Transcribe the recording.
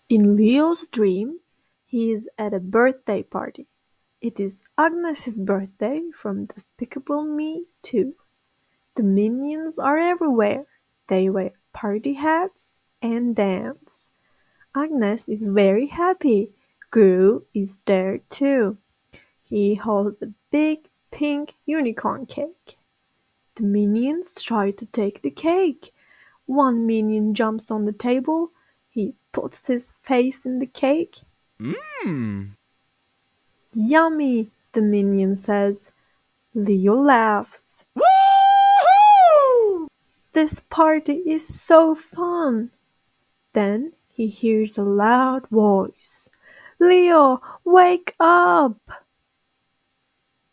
In Leo's dream, he is at a birthday party. It is Agnes's birthday from Despicable Me 2. The minions are everywhere. They wear party hats and dance. Agnes is very happy. Gru is there too. He holds a big pink unicorn cake. The minions try to take the cake. One minion jumps on the table. He puts his face in the cake. Mmm. Yummy, the minion says. Leo laughs. Woohoo! This party is so fun. Then he hears a loud voice. Leo, wake up!